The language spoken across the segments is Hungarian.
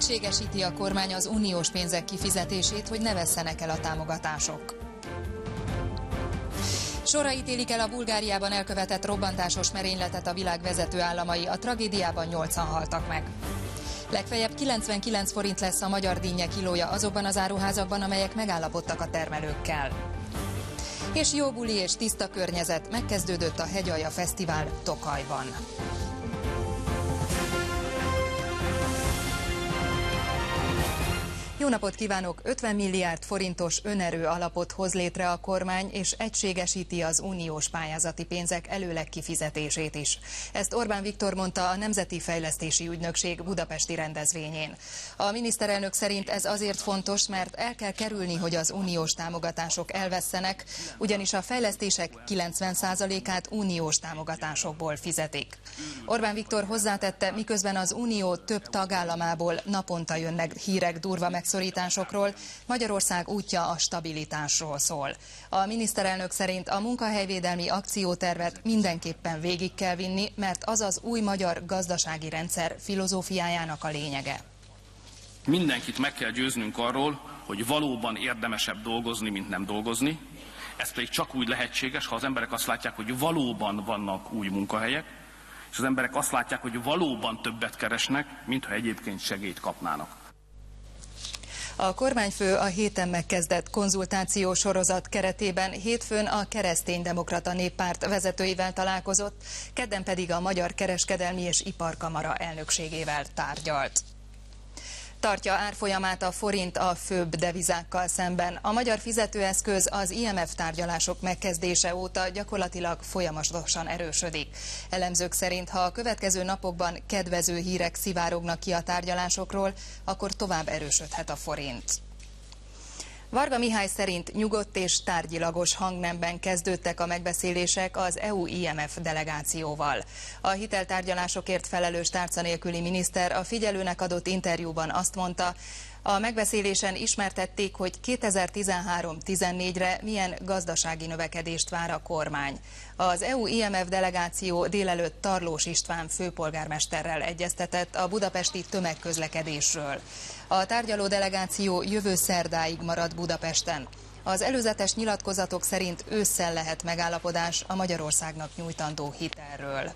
Egységesíti a kormány az uniós pénzek kifizetését, hogy ne vesszenek el a támogatások. Sorra ítélik el a Bulgáriában elkövetett robbantásos merényletet a világ vezető államai, a tragédiában 8-an haltak meg. Legfeljebb 99 forint lesz a magyar dinnye kilója azokban az áruházakban, amelyek megállapodtak a termelőkkel. És jó buli és tiszta környezet, megkezdődött a Hegyalja Fesztivál Tokajban. Jó napot kívánok! 50 milliárd forintos önerő alapot hoz létre a kormány, és egységesíti az uniós pályázati pénzek előleg kifizetését is. Ezt Orbán Viktor mondta a Nemzeti Fejlesztési Ügynökség budapesti rendezvényén. A miniszterelnök szerint ez azért fontos, mert el kell kerülni, hogy az uniós támogatások elvesszenek, ugyanis a fejlesztések 90%-át uniós támogatásokból fizetik. Orbán Viktor hozzátette, miközben az unió több tagállamából naponta jönnek hírek durva megszorításokról, Magyarország útja a stabilitásról szól. A miniszterelnök szerint a munkahelyvédelmi akciótervet mindenképpen végig kell vinni, mert az az új magyar gazdasági rendszer filozófiájának a lényege. Mindenkit meg kell győznünk arról, hogy valóban érdemesebb dolgozni, mint nem dolgozni. Ez pedig csak úgy lehetséges, ha az emberek azt látják, hogy valóban vannak új munkahelyek, és az emberek azt látják, hogy valóban többet keresnek, mintha egyébként segélyt kapnának. A kormányfő a héten megkezdett konzultáció sorozat keretében hétfőn a Kereszténydemokrata Néppárt vezetőivel találkozott, kedden pedig a Magyar Kereskedelmi és Iparkamara elnökségével tárgyalt. Tartja árfolyamát a forint a főbb devizákkal szemben. A magyar fizetőeszköz az IMF tárgyalások megkezdése óta gyakorlatilag folyamatosan erősödik. Elemzők szerint, ha a következő napokban kedvező hírek szivárognak ki a tárgyalásokról, akkor tovább erősödhet a forint. Varga Mihály szerint nyugodt és tárgyilagos hangnemben kezdődtek a megbeszélések az EU-IMF delegációval. A hiteltárgyalásokért felelős tárca nélküli miniszter a Figyelőnek adott interjúban azt mondta, a megbeszélésen ismertették, hogy 2013-14-re milyen gazdasági növekedést vár a kormány. Az EU-IMF delegáció délelőtt Tarlós István főpolgármesterrel egyeztetett a budapesti tömegközlekedésről. A tárgyaló delegáció jövő szerdáig marad Budapesten. Az előzetes nyilatkozatok szerint ősszel lehet megállapodás a Magyarországnak nyújtandó hitelről.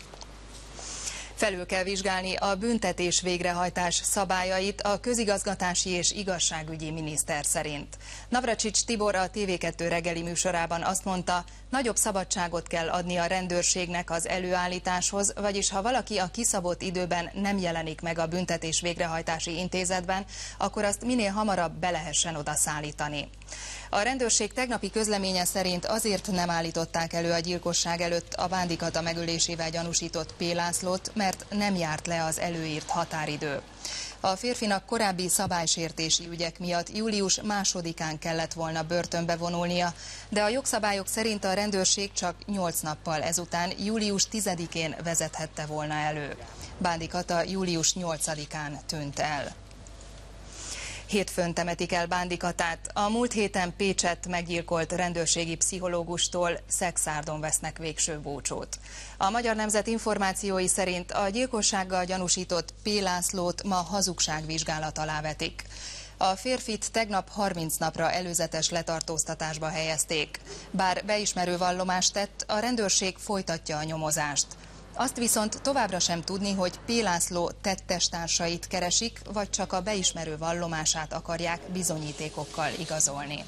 Felül kell vizsgálni a büntetés végrehajtás szabályait a közigazgatási és igazságügyi miniszter szerint. Navracsics Tibor a TV2 reggeli műsorában azt mondta, nagyobb szabadságot kell adni a rendőrségnek az előállításhoz, vagyis ha valaki a kiszabott időben nem jelenik meg a büntetés végrehajtási intézetben, akkor azt minél hamarabb be lehessen oda szállítani. A rendőrség tegnapi közleménye szerint azért nem állították elő a gyilkosság előtt a Bándi-Kata megölésével gyanúsított P. Lászlót, mert nem járt le az előírt határidő. A férfinak korábbi szabálysértési ügyek miatt július 2-án kellett volna börtönbe vonulnia, de a jogszabályok szerint a rendőrség csak 8 nappal ezután, július 10-én vezethette volna elő. Bándi-Kata július 8-án tűnt el. Hétfőn temetik el Bándi-Katát. A múlt héten Pécsett meggyilkolt rendőrségi pszichológustól szexárdon vesznek végső búcsút. A Magyar Nemzet információi szerint a gyilkossággal gyanúsított P. Lászlót ma hazugságvizsgálat alá vetik. A férfit tegnap 30 napra előzetes letartóztatásba helyezték. Bár beismerő vallomást tett, a rendőrség folytatja a nyomozást. Azt viszont továbbra sem tudni, hogy P. László tettestársait keresik, vagy csak a beismerő vallomását akarják bizonyítékokkal igazolni.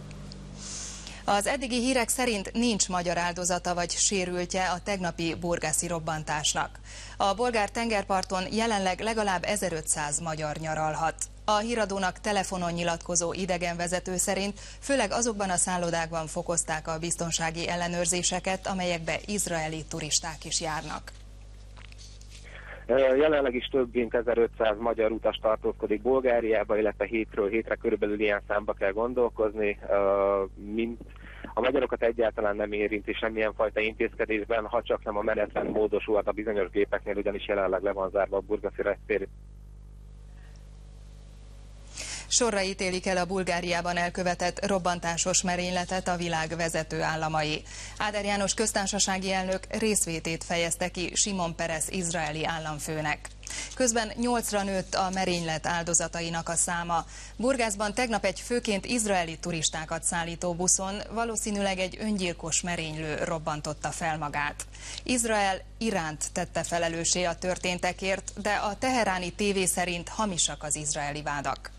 Az eddigi hírek szerint nincs magyar áldozata vagy sérültje a tegnapi burgaszi robbantásnak. A bolgár tengerparton jelenleg legalább 1500 magyar nyaralhat. A híradónak telefonon nyilatkozó idegenvezető szerint főleg azokban a szállodákban fokozták a biztonsági ellenőrzéseket, amelyekbe izraeli turisták is járnak. Jelenleg is több mint 1500 magyar utas tartózkodik Bulgáriába, illetve hétről hétre körülbelül ilyen számba kell gondolkozni, mint a magyarokat egyáltalán nem érinti semmilyen fajta intézkedésben, ha csak nem a menetrend módosulhat a bizonyos gépeknél, ugyanis jelenleg le van zárva a burgaszi reptér. Sorra ítélik el a Bulgáriában elkövetett robbantásos merényletet a világ vezető államai. Áder János köztársasági elnök részvétét fejezte ki Simon Peres izraeli államfőnek. Közben 8-ra nőtt a merénylet áldozatainak a száma. Burgászban tegnap egy főként izraeli turistákat szállító buszon valószínűleg egy öngyilkos merénylő robbantotta fel magát. Izrael Iránt tette felelőssé a történtekért, de a teheráni tévé szerint hamisak az izraeli vádak.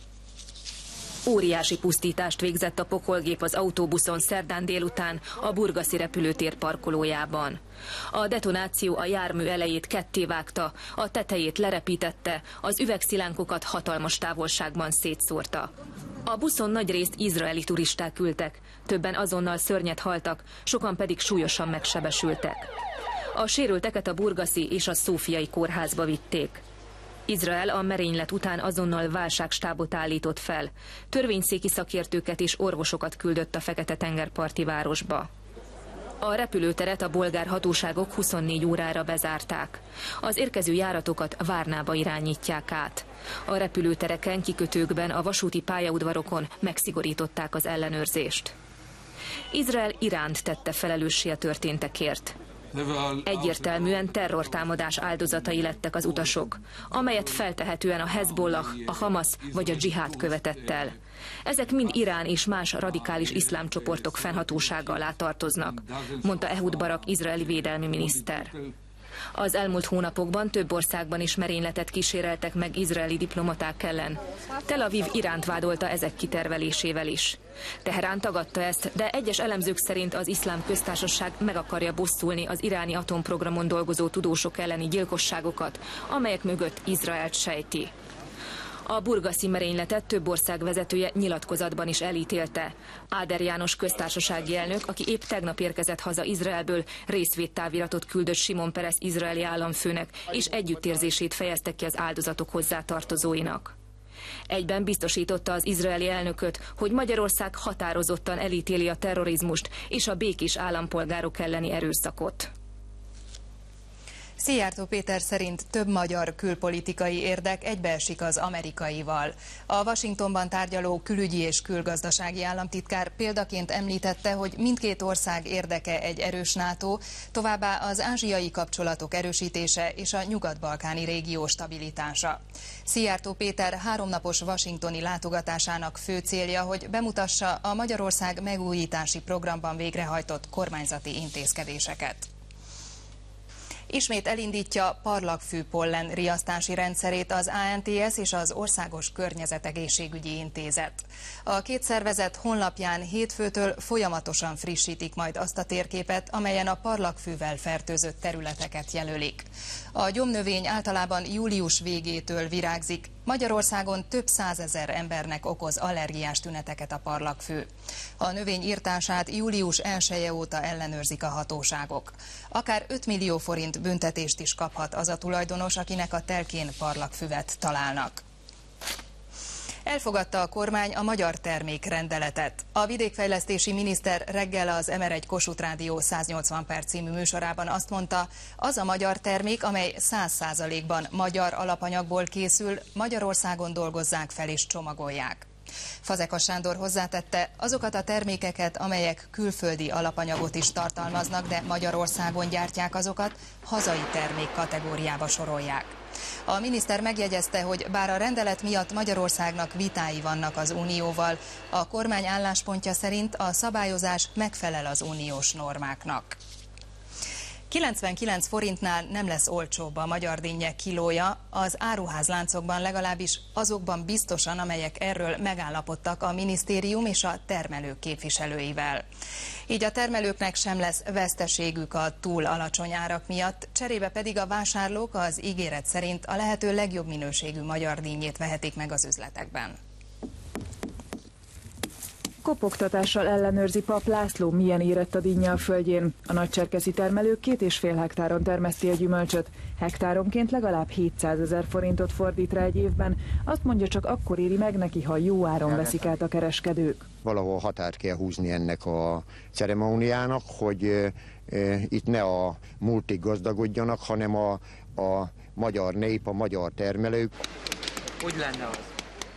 Óriási pusztítást végzett a pokolgép az autóbuszon szerdán délután a burgaszi repülőtér parkolójában. A detonáció a jármű elejét kettévágta, a tetejét lerepítette, az üvegszilánkokat hatalmas távolságban szétszórta. A buszon nagyrészt izraeli turisták ültek, többen azonnal szörnyet haltak, sokan pedig súlyosan megsebesültek. A sérülteket a burgaszi és a szófiai kórházba vitték. Izrael a merénylet után azonnal válságstábot állított fel. Törvényszéki szakértőket és orvosokat küldött a Fekete-tengerparti városba. A repülőteret a bolgár hatóságok 24 órára bezárták. Az érkező járatokat Várnába irányítják át. A repülőtereken, kikötőkben, a vasúti pályaudvarokon megszigorították az ellenőrzést. Izrael Iránt tette felelőssé a történtekért. Egyértelműen terrortámadás áldozatai lettek az utasok, amelyet feltehetően a Hezbollah, a Hamas vagy a dzsihád követett el. Ezek mind Irán és más radikális iszlám csoportok fennhatósága alá tartoznak, mondta Ehud Barak izraeli védelmi miniszter. Az elmúlt hónapokban több országban is merényletet kíséreltek meg izraeli diplomaták ellen. Tel Aviv Iránt vádolta ezek kitervelésével is. Teherán tagadta ezt, de egyes elemzők szerint az Iszlám Köztársaság meg akarja bosszulni az iráni atomprogramon dolgozó tudósok elleni gyilkosságokat, amelyek mögött Izraelt sejti. A burgaszi merényletet több ország vezetője nyilatkozatban is elítélte. Áder János köztársasági elnök, aki épp tegnap érkezett haza Izraelből, részvédtáviratot küldött Simon Peres izraeli államfőnek, és együttérzését fejezte ki az áldozatok hozzátartozóinak. Egyben biztosította az izraeli elnököt, hogy Magyarország határozottan elítéli a terrorizmust és a békés állampolgárok elleni erőszakot. Szijjártó Péter szerint több magyar külpolitikai érdek egybeesik az amerikaival. A Washingtonban tárgyaló külügyi és külgazdasági államtitkár példaként említette, hogy mindkét ország érdeke egy erős NATO, továbbá az ázsiai kapcsolatok erősítése és a nyugat-balkáni régió stabilitása. Szijjártó Péter 3 napos washingtoni látogatásának fő célja, hogy bemutassa a Magyarország megújítási programban végrehajtott kormányzati intézkedéseket. Ismét elindítja parlagfű pollen riasztási rendszerét az ANTS és az Országos Környezetegészségügyi Intézet. A két szervezet honlapján hétfőtől folyamatosan frissítik majd azt a térképet, amelyen a parlagfűvel fertőzött területeket jelölik. A gyomnövény általában július végétől virágzik, Magyarországon több százezer embernek okoz allergiás tüneteket a parlagfű. A növény irtását július 1-e óta ellenőrzik a hatóságok. Akár 5 millió forint büntetést is kaphat az a tulajdonos, akinek a telkén parlagfüvet találnak. Elfogadta a kormány a magyar termékrendeletet. A vidékfejlesztési miniszter reggel az MR1 Kossuth Rádió 180 perc című műsorában azt mondta, az a magyar termék, amely 100%-ban magyar alapanyagból készül, Magyarországon dolgozzák fel és csomagolják. Fazekas Sándor hozzátette, azokat a termékeket, amelyek külföldi alapanyagot is tartalmaznak, de Magyarországon gyártják azokat, hazai termék kategóriába sorolják. A miniszter megjegyezte, hogy bár a rendelet miatt Magyarországnak vitái vannak az Unióval, a kormány álláspontja szerint a szabályozás megfelel az uniós normáknak. 99 forintnál nem lesz olcsóbb a magyar dinnye kilója, az áruházláncokban legalábbis azokban biztosan, amelyek erről megállapodtak a minisztérium és a termelők képviselőivel. Így a termelőknek sem lesz veszteségük a túl alacsony árak miatt, cserébe pedig a vásárlók az ígéret szerint a lehető legjobb minőségű magyar dinnyét vehetik meg az üzletekben. Kopogtatással ellenőrzi Pap László, milyen érett a dinnye a földjén. A nagycserkeszi termelők 2,5 hektáron termeszti a gyümölcsöt. Hektáronként legalább 700 000 forintot fordít rá egy évben. Azt mondja, csak akkor éri meg neki, ha jó áron veszik át a kereskedők. Valahol határt kell húzni ennek a ceremóniának, hogy itt ne a multik gazdagodjanak, hanem a magyar nép, a magyar termelők. Hogy lenne az,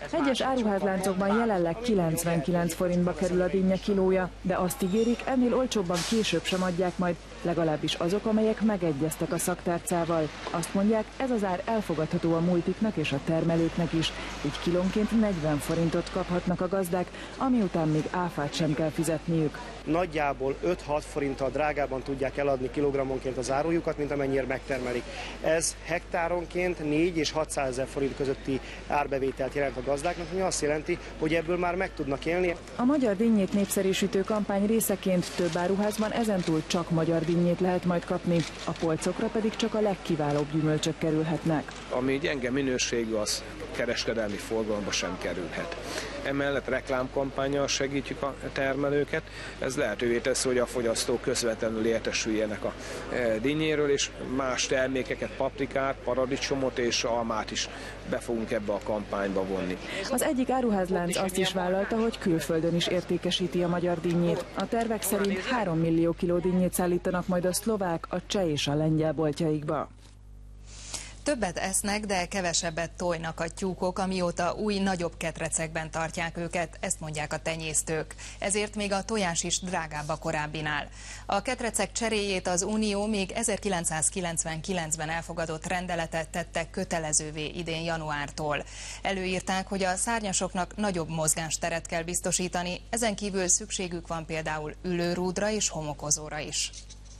Egyes áruházláncokban jelenleg 99 forintba kerül a dinnye kilója, de azt ígérik, ennél olcsóbban később sem adják majd, legalábbis azok, amelyek megegyeztek a szaktárcával. Azt mondják, ez az ár elfogadható a multiknak és a termelőknek is, így kilónként 40 forintot kaphatnak a gazdák, ami után még áfát sem kell fizetniük. Nagyjából 5-6 forinttal drágában tudják eladni kilogrammonként az árujukat, mint amennyire megtermelik. Ez hektáronként 4 és 600 ezer forint közötti árbevételt jelent a gazdáknak, ami azt jelenti, hogy ebből már meg tudnak élni. A magyar dinnyét népszerűsítő kampány részeként több áruházban ezentúl csak magyar dinnyét lehet majd kapni, a polcokra pedig csak a legkiválóbb gyümölcsök kerülhetnek. Ami gyenge minőségű, az kereskedelmi forgalomba sem kerülhet. Emellett reklámkampánnyal segítjük a termelőket, ez lehetővé teszi, hogy a fogyasztók közvetlenül értesüljenek a dinnyéről, és más termékeket, paprikát, paradicsomot és almát is be fogunk ebbe a kampányba vonni. Az egyik áruházlánc azt is vállalta, hogy külföldön is értékesíti a magyar dinnyét. A tervek szerint 3 millió kiló dinnyét szállítanak majd a szlovák, a cseh és a lengyel boltjaikba. Többet esznek, de kevesebbet tojnak a tyúkok, amióta új, nagyobb ketrecekben tartják őket, ezt mondják a tenyésztők. Ezért még a tojás is drágább a korábbinál. A ketrecek cseréjét az Unió még 1999-ben elfogadott rendeletet tette kötelezővé idén januártól. Előírták, hogy a szárnyasoknak nagyobb mozgásteret kell biztosítani, ezen kívül szükségük van például ülőrúdra és homokozóra is.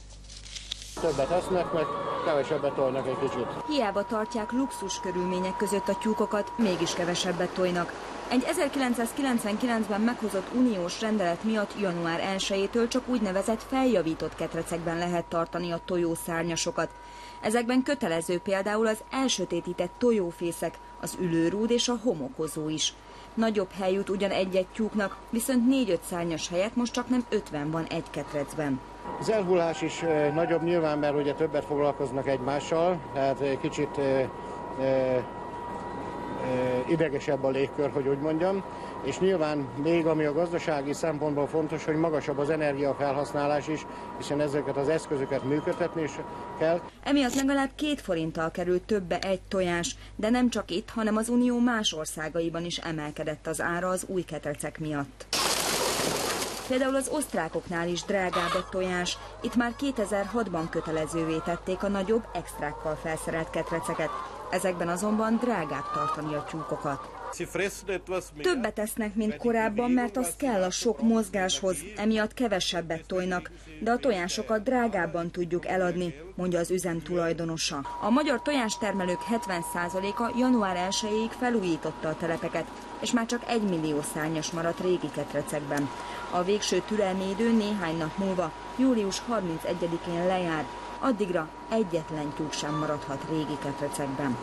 Többet esznek, meg kevesebbet tojnak egy kicsit. Hiába tartják luxus körülmények között a tyúkokat, mégis kevesebbet tojnak. Egy 1999-ben meghozott uniós rendelet miatt január 1-től csak úgynevezett feljavított ketrecekben lehet tartani a tojószárnyasokat. Ezekben kötelező például az elsötétített tojófészek, az ülőrúd és a homokozó is. Nagyobb hely jut ugyan egy-egy tyúknak, viszont 4-5 szárnyas helyett most csak nem 50 van egy ketrecben. Az elhullás is nagyobb nyilván, mert ugye többet foglalkoznak egymással, tehát kicsit idegesebb a légkör, hogy úgy mondjam, és nyilván még ami a gazdasági szempontból fontos, hogy magasabb az energiafelhasználás is, hiszen ezeket az eszközöket működtetni is kell. Emiatt legalább 2 forinttal kerül többe egy tojás, de nem csak itt, hanem az Unió más országaiban is emelkedett az ára az új ketrecek miatt. Például az osztrákoknál is drágább egy tojás, itt már 2006-ban kötelezővé tették a nagyobb extrákkal felszerelt ketreceket. Ezekben azonban drágább tartani a tyúkokat. Többet esznek, mint korábban, mert az kell a sok mozgáshoz, emiatt kevesebbet tojnak, de a tojásokat drágábban tudjuk eladni, mondja az üzem tulajdonosa. A magyar tojástermelők 70%-a január 1-ig felújította a telepeket, és már csak 1 millió szárnyas maradt régi ketrecekben. A végső türelmi idő néhány nap múlva, július 31-én lejár, addigra egyetlen tyúk sem maradhat régi ketrecekben.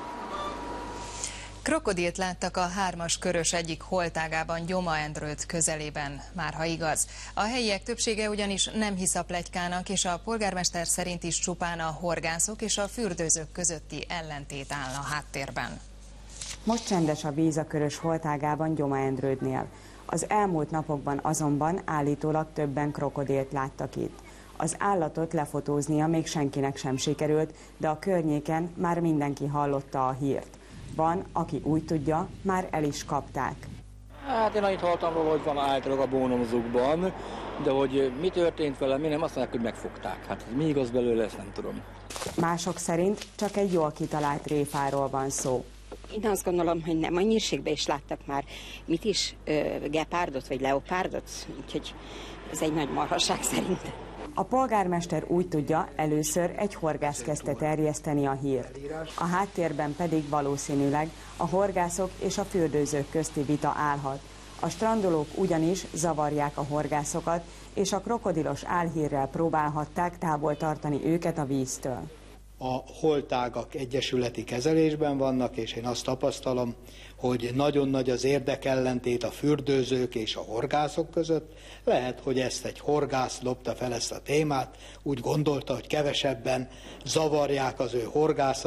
Krokodilt láttak a 3-as körös egyik holtágában, Gyoma-Endrőt közelében, márha igaz. A helyiek többsége ugyanis nem hisz a pletykának, és a polgármester szerint is csupán a horgászok és a fürdőzők közötti ellentét áll a háttérben. Most csendes a víz a körös holtágában, Gyoma-Endrődnél. Az elmúlt napokban azonban állítólag többen krokodilt láttak itt. Az állatot lefotóznia még senkinek sem sikerült, de a környéken már mindenki hallotta a hírt. Van, aki úgy tudja, már el is kapták. Hát én annyit hallottam róla, hogy van általában a bónomzukban, de hogy mi történt vele, mi nem, azt mondják, hogy megfogták. Hát mi igaz belőle, ezt nem tudom. Mások szerint csak egy jól kitalált réfáról van szó. Én azt gondolom, hogy nem, a nyírségben is láttak már mit is, gepárdot vagy leopárdot, úgyhogy ez egy nagy marhaság szerintem. A polgármester úgy tudja, először egy horgász kezdte terjeszteni a hírt. A háttérben pedig valószínűleg a horgászok és a fürdőzők közti vita állhat. A strandolók ugyanis zavarják a horgászokat, és a krokodilos álhírrel próbálhatták távol tartani őket a víztől. A holtágak egyesületi kezelésben vannak, és én azt tapasztalom, hogy nagyon nagy az érdekellentét a fürdőzők és a horgászok között. Lehet, hogy ezt egy horgász dobta fel ezt a témát, úgy gondolta, hogy kevesebben zavarják az ő horgászatát.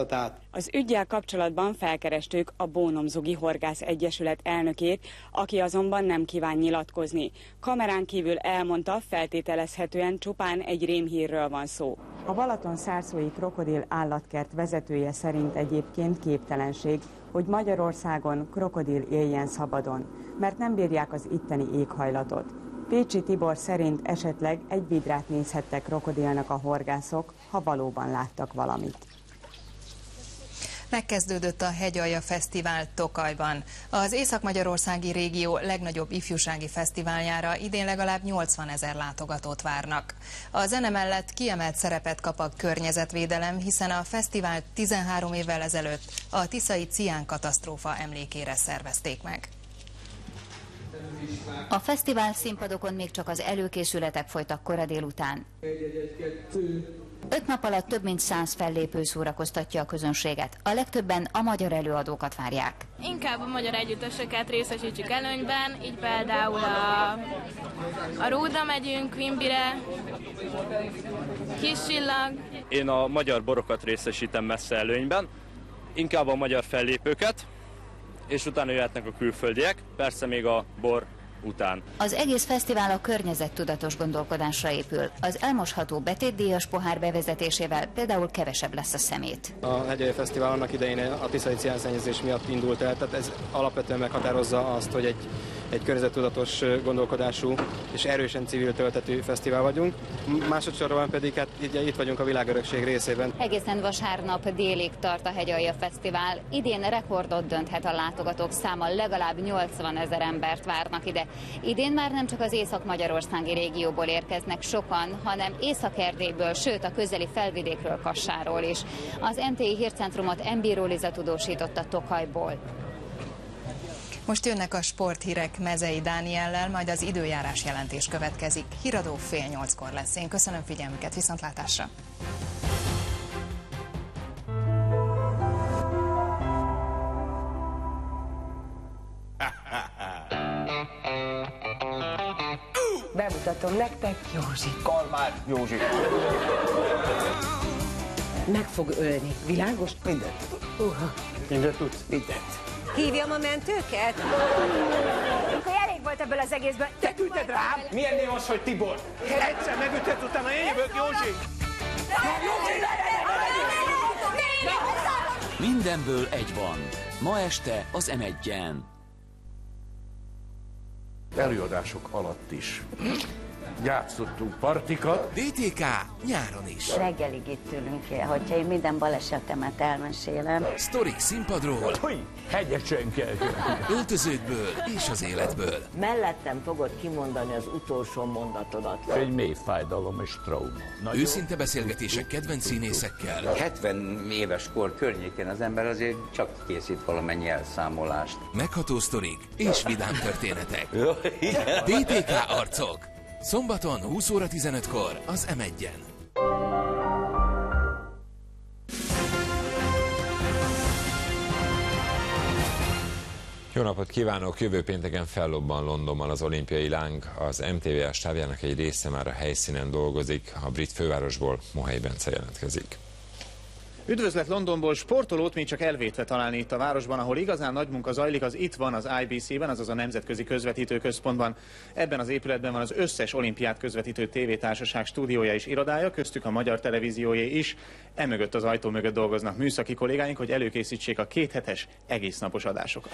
Az üggyel kapcsolatban felkerestük a Bónomzugi Horgász Egyesület elnökét, aki azonban nem kíván nyilatkozni. Kamerán kívül elmondta, feltételezhetően csupán egy rémhírről van szó. A Balaton-szárszói krokodil állatkert vezetője szerint egyébként képtelenség, hogy Magyarországon krokodil éljen szabadon, mert nem bírják az itteni éghajlatot. Pécsi Tibor szerint esetleg egy vidrát nézhettek krokodilnak a horgászok, ha valóban láttak valamit. Megkezdődött a Hegyalja Fesztivál Tokajban. Az észak-magyarországi régió legnagyobb ifjúsági fesztiváljára idén legalább 80 000 látogatót várnak. A zene mellett kiemelt szerepet kap a környezetvédelem, hiszen a fesztivált 13 évvel ezelőtt a tiszai ciánkatasztrófa emlékére szervezték meg. A fesztivál színpadokon még csak az előkészületek folytak kora délután. 5 nap alatt több mint 100 fellépő szórakoztatja a közönséget. A legtöbben a magyar előadókat várják. Inkább a magyar együtteseket részesítsük előnyben, így például a Ródra megyünk, Quimbyre, Kis Csillag. Én a magyar borokat részesítem messze előnyben, inkább a magyar fellépőket, és utána jöhetnek a külföldiek, persze még a bor után. Az egész fesztivál a környezettudatos gondolkodásra épül. Az elmosható betétdíjas pohár bevezetésével például kevesebb lesz a szemét. A Hegyalja Fesztivál annak idején a tiszai ciánszennyezés miatt indult el, tehát ez alapvetően meghatározza azt, hogy egy környezettudatos gondolkodású és erősen civil töltetű fesztivál vagyunk. Másodszorban pedig hát itt vagyunk a világörökség részében. Egészen vasárnap délig tart a Hegyalja Fesztivál. Idén rekordot dönthet a látogatók száma, legalább 80 000 embert várnak ide. Idén már nem csak az észak-magyarországi régióból érkeznek sokan, hanem Észak-Erdélyből, sőt a közeli felvidékről, Kassáról is. Az MTI hírcentrumot Mbíró Liza tudósította Tokajból. Most jönnek a sporthírek Mezei Dániellel, majd az időjárás jelentés következik. Híradó 7:30-kor lesz. Én köszönöm figyelmüket, viszontlátásra! Bemutatom nektek Józsi. Kalmár Józsi. Meg fog ölni. Világos? Mindent. Mindent tudsz? Mindent. Hívjam a mentőket? Akkor elég volt ebből az egészből. Te küldted rám? Milyen névos, hogy Tibor? Egyszer megütött, utána én jövök, Józsi. Mindenből egy van. Ma este az M1-en. Előadások alatt is játszottunk partikat. DTK nyáron is. Reggelig itt ülünk, hogyha én minden balesetemet elmesélem. Sztorik színpadról. Hegyesen kell. Öltözőkből és az életből. Mellettem fogod kimondani az utolsó mondatodat. Egy mély fájdalom és trauma. Őszinte beszélgetések kedvenc színészekkel. 70 éves kor környékén az ember azért csak készít valamennyi elszámolást. Megható sztorik és vidám történetek. DTK arcok. Szombaton 20:15-kor az M1-en. Jó napot kívánok! Jövő pénteken fellobban Londonban az olimpiai láng. Az MTVA stábjának egy része már a helyszínen dolgozik. A brit fővárosból Mohely Bence jelentkezik. Üdvözlet Londonból! Sportolót még csak elvétve találni itt a városban, ahol igazán nagy munka zajlik, az itt van az IBC-ben, azaz a Nemzetközi Közvetítő Központban. Ebben az épületben van az összes olimpiát közvetítő tévétársaság stúdiója és irodája, köztük a Magyar Televíziójé is. Emögött az ajtó mögött dolgoznak műszaki kollégáink, hogy előkészítsék a 2 hetes egésznapos adásokat.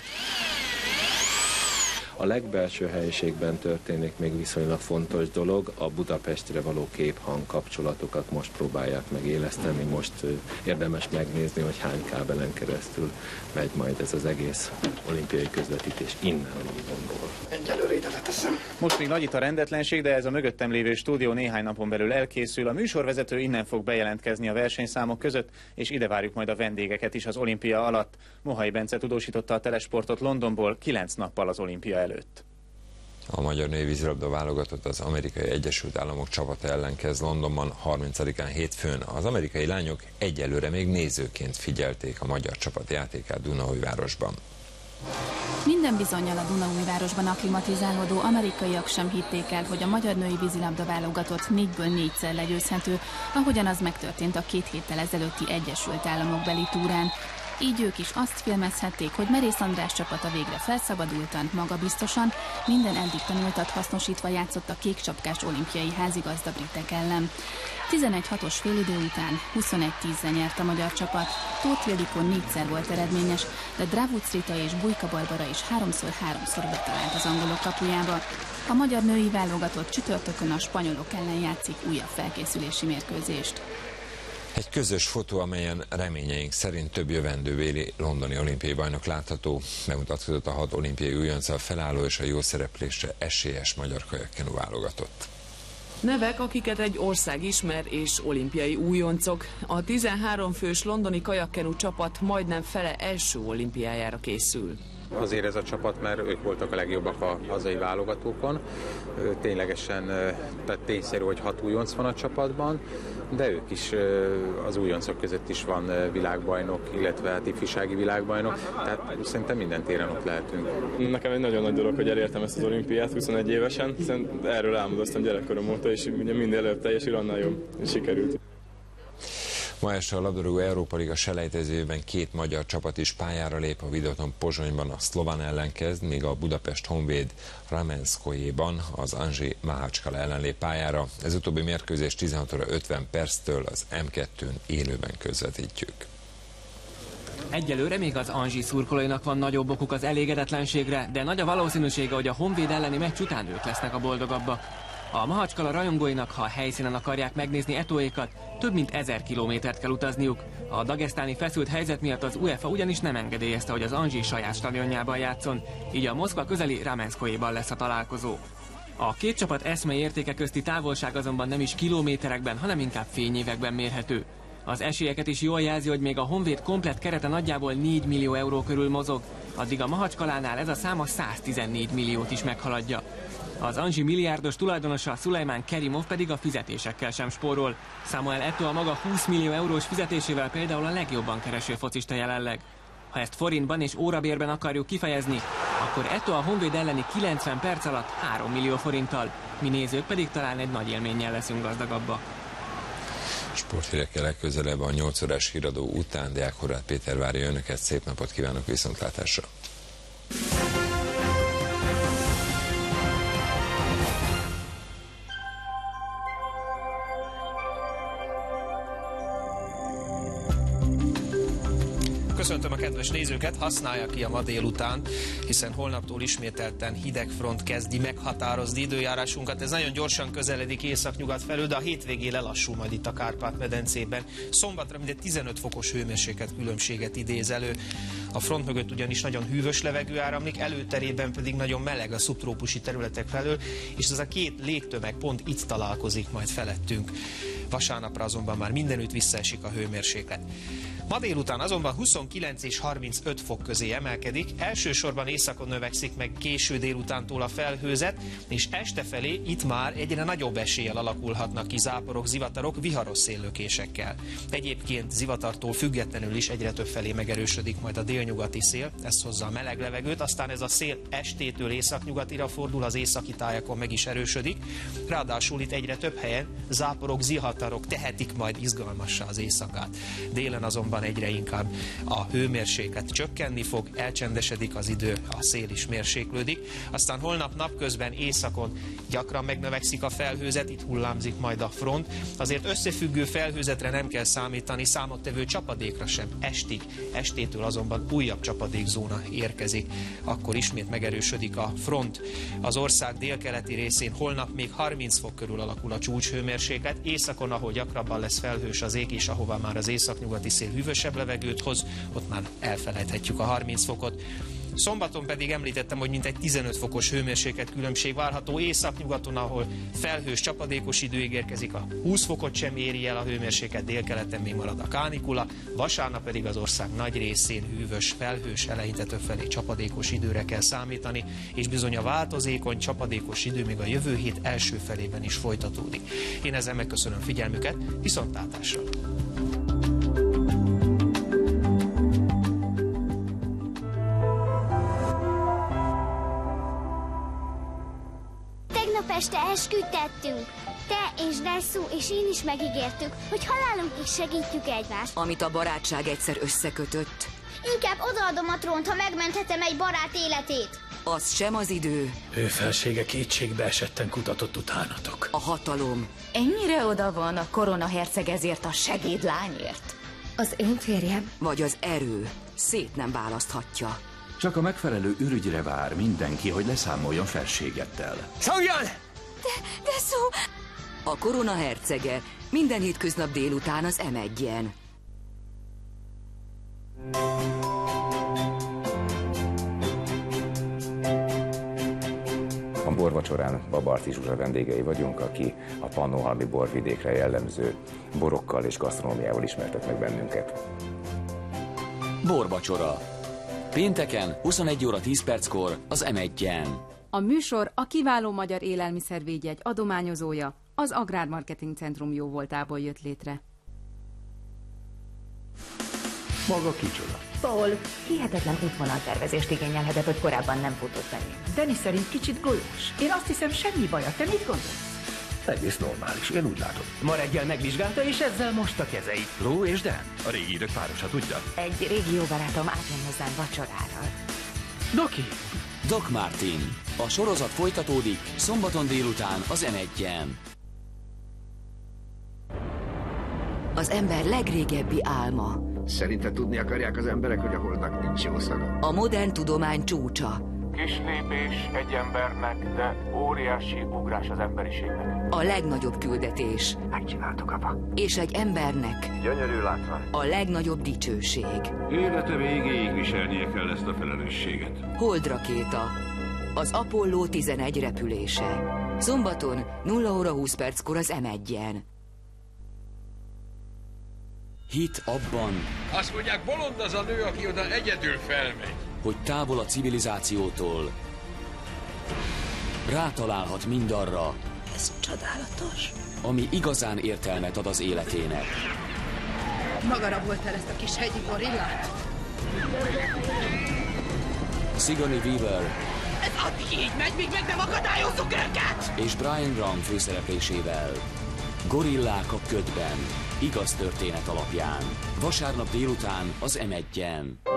A legbelső helyiségben történik még viszonylag fontos dolog, a Budapestre való kép-hang kapcsolatokat most próbálják megéleszteni, most érdemes megnézni, hogy hány kábelen keresztül megy majd ez az egész olimpiai közvetítés innen Londonból. Egyelőre ide leteszem. Most még nagy itt a rendetlenség, de ez a mögöttem lévő stúdió néhány napon belül elkészül. A műsorvezető innen fog bejelentkezni a versenyszámok között, és ide várjuk majd a vendégeket is az olimpia alatt. Mohai Bence tudósította a Telesportot Londonból 9 nappal az olimpia előtt. A magyar női vízilabda válogatott az Amerikai Egyesült Államok csapata ellen kezd Londonban 30-án hétfőn. Az amerikai lányok egyelőre még nézőként figyelték a magyar csapat játékát Dunaújvárosban. Minden bizonnyal a Dunaújvárosban akklimatizálódó amerikaiak sem hitték el, hogy a magyar női vízilabda válogatott 4-ből 4-szer legyőzhető, ahogyan az megtörtént a 2 héttel ezelőtti Egyesült Államokbeli túrán. Így ők is azt filmezhették, hogy Merész András csapata végre felszabadultan, magabiztosan, minden eddig tanultat hasznosítva játszott a kékcsapkás olimpiai házigazda britek ellen. 11-6-os félidő után 21-10-zel nyert a magyar csapat. Tóth Ildikó 4-szer volt eredményes, de Dravuc Rita és Bujka Barbara is 3-3-szor betalált az angolok kapujába. A magyar női válogatott csütörtökön a spanyolok ellen játszik újabb felkészülési mérkőzést. Egy közös fotó, amelyen reményeink szerint több jövendőbéli londoni olimpiai bajnok látható, bemutatkozott a 6 olimpiai újonccal felálló és a jó szereplésre esélyes magyar kajakkenu válogatott. Nevek, akiket egy ország ismer, és olimpiai újoncok. A 13 fős londoni kajakkenu csapat majdnem fele első olimpiájára készül. Azért ez a csapat, mert ők voltak a legjobbak a hazai válogatókon. Ténylegesen tehát tényszerű, hogy 6 újonc van a csapatban, de ők is, az újoncok között is van világbajnok, illetve hát ifjúsági világbajnok, tehát szerintem minden téren ott lehetünk. Nekem egy nagyon nagy dolog, hogy elértem ezt az olimpiát 21 évesen, hiszen erről álmodoztam gyerekkorom óta, és ugye minden előbb teljesül, annál jobb, és sikerült. Ma este a labdarúgó Európa Liga selejtezőjében 2 magyar csapat is pályára lép. A Videoton Pozsonyban a Slovan ellen kezd, míg a Budapest Honvéd Ramenskoyéban az Anzsi Mahachkala ellen lép pályára. Ez utóbbi mérkőzés 16 óra 50 perctől az M2-n élőben közvetítjük. Egyelőre még az Anzsi szurkolóinak van nagyobb okuk az elégedetlenségre, de nagy a valószínűsége, hogy a Honvéd elleni meccs után ők lesznek a boldogabbak. A Mahachkala rajongóinak, ha a helyszínen akarják megnézni Eto'ékat, több mint 1000 kilométert kell utazniuk. A dagesztáni feszült helyzet miatt az UEFA ugyanis nem engedélyezte, hogy az Anzsi saját stadionjában játszon, így a Moszkva közeli Ramenskoyéban lesz a találkozó. A két csapat eszmei értéke közti távolság azonban nem is kilométerekben, hanem inkább fényévekben mérhető. Az esélyeket is jól jelzi, hogy még a Honvéd komplett kerete nagyjából 4 millió euró körül mozog, addig a Mahachkalánál ez a szám a 114 milliót is meghaladja. Az Anzsi milliárdos tulajdonosa Szulajmán Kerimov pedig a fizetésekkel sem spórol. Samuel Eto'o a maga 20 millió eurós fizetésével például a legjobban kereső focista jelenleg. Ha ezt forintban és órabérben akarjuk kifejezni, akkor Eto'o a Honvéd elleni 90 perc alatt 3 millió forinttal, mi nézők pedig talán egy nagy élménnyel leszünk gazdagabbak. Sporthírekkel legközelebb a 8 órás híradó után Deák Horváth Péter várja önöket. Szép napot kívánok, viszontlátásra! Köszöntöm a kedves nézőket, használják ki a ma délután, hiszen holnaptól ismételten hideg front kezdi meghatározni időjárásunkat. Ez nagyon gyorsan közeledik északnyugat felől, de a hétvégén lelassul majd itt a Kárpát-medencében. Szombatra mindegy 15 fokos hőmérséklet különbséget idéz elő. A front mögött ugyanis nagyon hűvös levegő áramlik, előterében pedig nagyon meleg a szubtrópusi területek felől, és ez a két légtömeg pont itt találkozik majd felettünk. Vasárnapra azonban már mindenütt visszaesik a hőmérséklet. Ma délután azonban 29 és 35 fok közé emelkedik, elsősorban északon növekszik meg késő délutántól a felhőzet, és este felé itt már egyre nagyobb eséllyel alakulhatnak ki záporok, zivatarok, viharos széllökésekkel. Egyébként zivatartól függetlenül is egyre több felé megerősödik majd a délnyugati szél, ez hozza a meleg levegőt, aztán ez a szél estétől északnyugatira fordul, az északi tájakon meg is erősödik, ráadásul itt egyre több helyen záporok, zivatarok tehetik majd izgalmassá az éjszakát. Délen azonban egyre inkább a hőmérséklet csökkenni fog, elcsendesedik az idő, a szél is mérséklődik. Aztán holnap napközben északon gyakran megnövekszik a felhőzet, itt hullámzik majd a front. Azért összefüggő felhőzetre nem kell számítani, számottevő csapadékra sem estig. Estétől azonban újabb csapadékzóna érkezik. Akkor ismét megerősödik a front. Az ország délkeleti részén holnap még 30 fok körül alakul a csúcshőmérséklet. Északon, ahol gyakrabban lesz felhős az ég, és ahová már az északnyugati szél hűvösebb levegőt hoz, ott már elfelejthetjük a 30 fokot. Szombaton pedig említettem, hogy mintegy 15 fokos hőmérséklet különbség várható északnyugaton, ahol felhős csapadékos idő érkezik, a 20 fokot sem éri el a hőmérséklet, délkeleten még marad a kánikula, vasárnap pedig az ország nagy részén hűvös, felhős, eleinte többfelé csapadékos időre kell számítani, és bizony a változékony csapadékos idő még a jövő hét első felében is folytatódik. Én ezzel megköszönöm figyelmüket, viszontlátásra! este esküt tettünk. Te és Desszú és én is megígértük, hogy halálunkig segítjük egymást. Amit a barátság egyszer összekötött. Inkább odaadom a trónt, ha megmenthetem egy barát életét. Az sem az idő. Ő felsége kétségbe esetten kutatott utánatok. A hatalom. Ennyire oda van a koronaherceg ezért a segédlányért. Az én férjem. Vagy az erő. Szét nem választhatja. Csak a megfelelő ürügyre vár mindenki, hogy leszámoljon felségettel. Szoljan! De szó... A korona hercege minden hétköznap délután az M1-en. A borvacsorán Babarti Zsuzsa vendégei vagyunk, aki a Pannonhalmi borvidékre jellemző borokkal és gasztronómiával ismertet meg bennünket. Borvacsora. Pénteken 21 óra 10 perckor az M1-en. A műsor a kiváló magyar élelmiszervédjegy adományozója, az Agrármarketing Centrum jóvoltából jött létre. Maga kicsoda? Paul hihetetlen útvonaltervezést igényelhetett, hogy korábban nem futott meg. Danny szerint kicsit golyós. Én azt hiszem, semmi baja. Te mit gondolsz? Egész normális, én úgy látom. Ma reggel megvizsgálta, és ezzel most a kezeit. Lou és Dan, a régi idők párosa, tudja? Egy régi jó barátom átjön hozzám vacsorára. Doki! Doc Martin. A sorozat folytatódik szombaton délután az M1-en. Az ember legrégebbi álma. Szerinted tudni akarják az emberek, hogy a holdnak nincs jó szaga? A modern tudomány csúcsa. Kis lépés egy embernek, de óriási ugrás az emberiségnek. A legnagyobb küldetés. Megcsináltuk, apa. És egy embernek Gyönyörű látvány. a legnagyobb dicsőség. Élete végéig viselnie kell ezt a felelősséget. Holdrakéta. Az Apollo 11 repülése. Szombaton 0 óra 20 perckor az M1-en. Hit abban, azt mondják, bolond az a nő, aki oda egyedül felmegy. hogy távol a civilizációtól rátalálhat mindarra, Ez csodálatos. ami igazán értelmet ad az életének. Maga raboltál ezt a kis hegyi gorillát? Sigourney Weaver Ez addig így megy, míg meg nem akadályozzuk őket! és Brian Brown főszereplésével. Gorillák a ködben. Igaz történet alapján. Vasárnap délután az M1-en.